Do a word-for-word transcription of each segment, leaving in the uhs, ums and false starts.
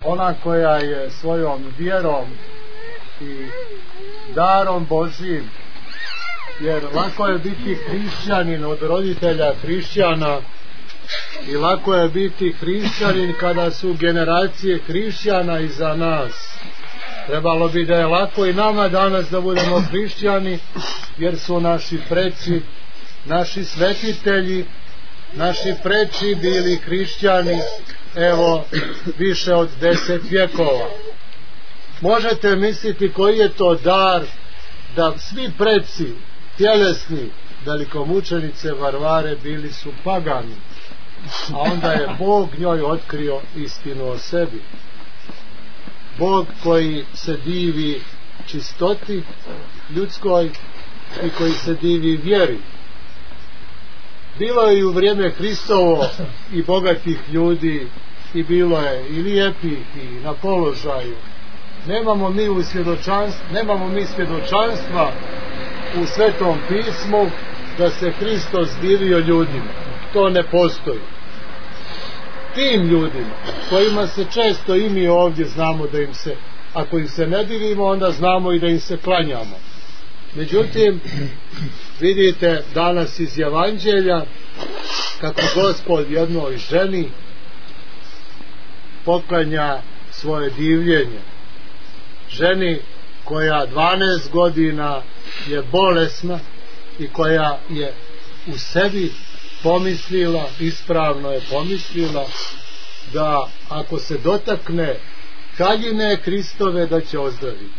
ona koja je svojom vjerom i darom Božjim, jer lako je biti hrišćanin od roditelja hrišćana i lako je biti hrišćanin kada su generacije hrišćana iza nas. Trebalo bi da je lako i nama danas da budemo hrišćani, jer su naši preci, naši svetitelji, naši preci bili hrišćani, evo, više od deset vjekova. Možete misliti koji je to dar da svi preci tjelesni velikomučenice Varvare bili su pagani, a onda je Bog njoj otkrio istinu o sebi. Bog koji se divi čistoti ljudskoj i koji se divi vjeri. Bilo je i u vrijeme Hristovo i bogatih ljudi, i bilo je i lijepih i na položaju. Nemamo mi u svjedočanstvu, nemamo mi svjedočanstva u Svetom pismu da se Hristos divio ljudima. To ne postoji. Tim ljudima kojima se često i mi ovdje znamo da im se, ako im se ne divimo, onda znamo i da im se klanjamo. Međutim, vidite danas iz Evanđelja kako Gospod jednoj ženi poklanja svoje divljenje. Ženi koja dvanaest godina je bolesna i koja je u sebi pomislila, ispravno je pomislila da ako se dotakne haljine Hristove da će ozdraviti.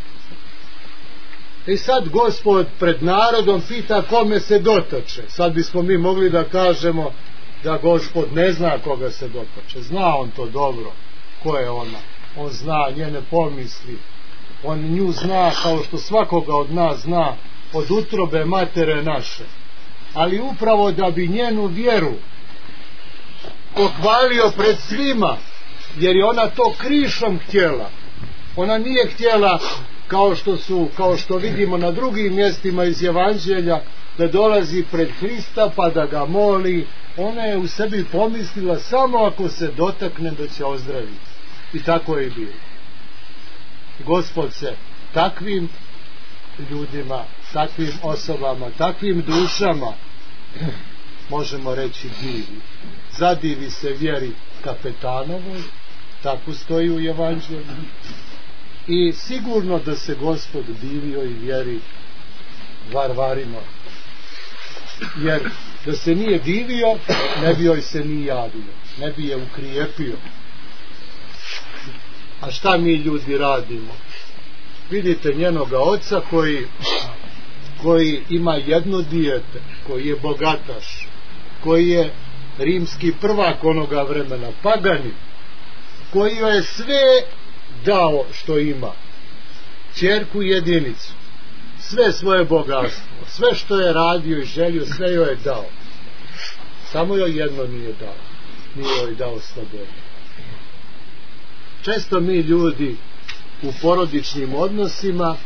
I sad Gospod pred narodom pita kome se dotače. Sad bismo mi mogli da kažemo da Gospod ne zna koga se dotače. Zna on to dobro. Ko je ona? On zna njene pomisli. On nju zna kao što svakoga od nas zna od utrobe matere naše. Ali upravo da bi njenu vjeru pohvalio pred svima, jer je ona to krišom htjela. Ona nije htjela kao što su, kao što vidimo na drugim mjestima iz Evanđelja, da dolazi pred Hrista pa da ga moli. Ona je u sebi pomislila samo ako se dotakne da će ozdraviti. I tako je bilo. Gospod se takvim ljudima, takvim osobama, takvim dušama, možemo reći, divi. Zadivi se vjeri Kapetanovoj, tako stoji u Evanđelju. I sigurno da se Gospod divio i vjeri Varvarinoj. Jer da se nije divio, ne bi joj se ni javio, ne bi je ukrijepio. A šta mi ljudi radimo? Vidite njenoga oca koji koji ima jedno dijete, koji je bogataš, koji je rimski prvak onoga vremena, pagani, koji joj je sve dao što ima, ćerku jedinicu, sve svoje bogatstvo, sve što je radio i želio, sve joj je dao, samo joj jedno nije dao, nije joj dao slobodu. Često mi ljudi u porodičnim odnosima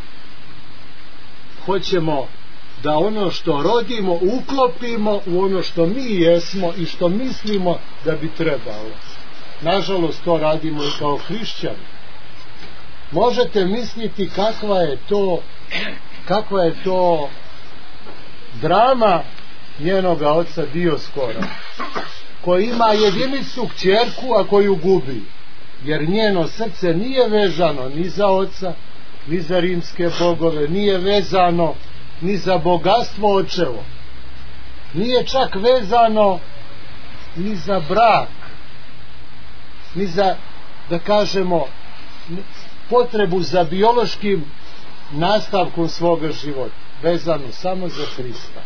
hoćemo da ono što rodimo uklopimo u ono što mi jesmo i što mislimo da bi trebalo. Nažalost, to radimo i kao hrišćani. Možete misliti kakva je to kakva je to drama njenoga oca Dioskora, koji ima jedinicu kćerku, a koju gubi, jer njeno srce nije vezano ni za oca, ni za rimske bogove, nije vezano ni za bogatstvo očevo, nije čak vezano ni za brak, ni za, da kažemo, potrebu za biološkim nastavkom svoga života, vezano samo za Hrista.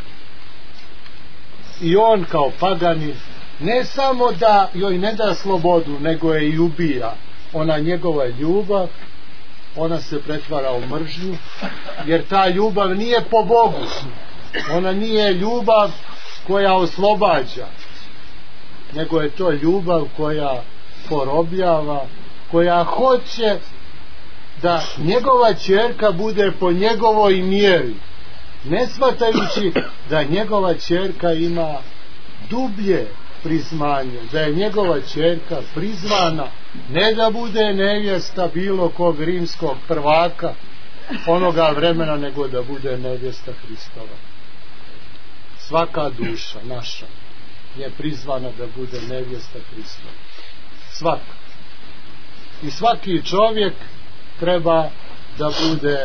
I on kao paganin ne samo da joj ne da slobodu, nego je i ubija. Ona njegova ljubav, ona se pretvara u mržnju, jer ta ljubav nije po Bogu. Ona nije ljubav koja oslobađa, nego je to ljubav koja porobljava, koja hoće da njegova ćerka bude po njegovoj mjeri, ne shvatajući da njegova ćerka ima dublje priznanje, da je njegova ćerka prizvana Ne da bude nevjesta bilo kog rimskog prvaka onoga vremena, nego da bude nevjesta Hristova. Svaka duša naša je prizvana da bude nevjesta Hristova. Svaka. I svaki čovjek treba da bude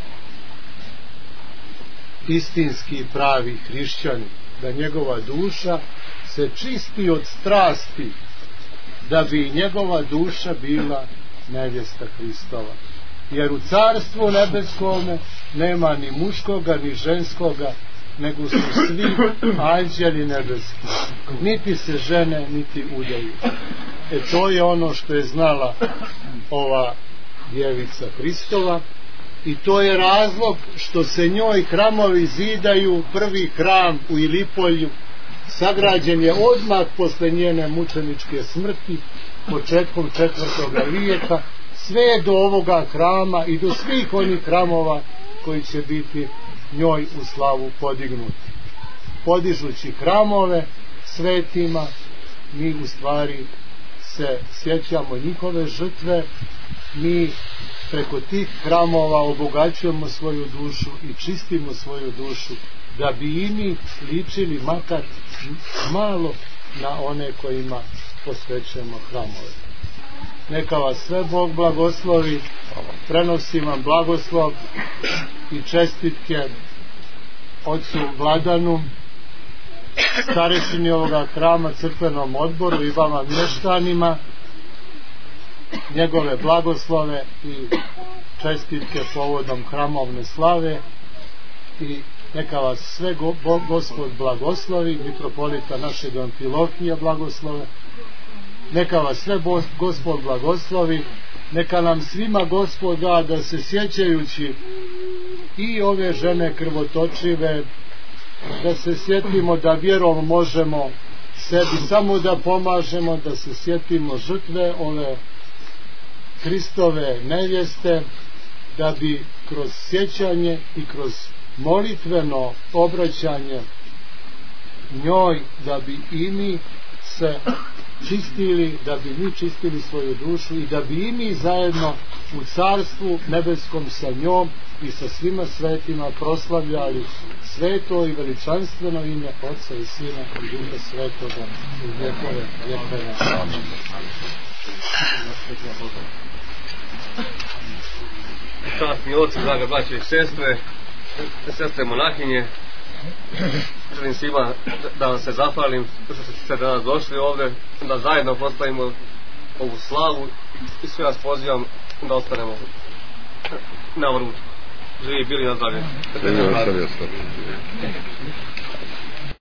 istinski pravi hrišćanin, da njegova duša se čisti od strasti, da bi njegova duša bila nevjesta Hristova. Jer u carstvu nebeskome nema ni muškoga ni ženskoga, nego su svi anđeli nebeski. Niti se žene, niti udaju. E to je ono što je znala ova djevica Hristova, i to je razlog što se njoj hramovi zidaju. Prvi hram u Ilipolju sagrađen je odmah posle njene mučeničke smrti, početkom četvrtog vijeka, sve do ovoga hrama i do svih onih hramova koji će biti njoj u slavu podignuti. Podižući hramove svetima, mi u stvari se sjećamo njihove žrtve, mi preko tih hramova obogaćujemo svoju dušu i čistimo svoju dušu, da bi i mi ličili makar malo na one kojima posvećujemo hramove. Neka vas sve Bog blagoslovi. Prenosim vam blagoslov i čestitke ocu Vladanu, starešini ovoga hrama, crkvenom odboru i vama mještanima, njegove blagoslove i čestitke povodom hramovne slave, i neka vas sve go, Bog, Gospod blagoslovi, mitropolita našeg Amfilohija blagoslove, neka vas sve Gospod blagoslovi, neka nam svima Gospod da, da se sjećajući i ove žene krvotočive, da se sjetimo da vjerom možemo sebi samo da pomažemo, da se sjetimo žrtve ove Hristove nevjeste, da bi kroz sjećanje i kroz molitveno obraćanje njoj, da bi i mi se čistili, da bi mi čistili svoju dušu i da bi i mi zajedno u carstvu nebeskom sa njom i sa svima svetima proslavljali sveto i veličanstveno ime Otca i Sina i Duha Svetoga u vjekove vjekove. Amen. Časni oci, draga braće i sestre, sestre monahinje, želim svima da vam se zahvalim što ste danas došli ovdje, da zajedno proslavimo ovu slavu, i sve vas pozivam da ostanemo na ovom. Živi bili na zdravlje.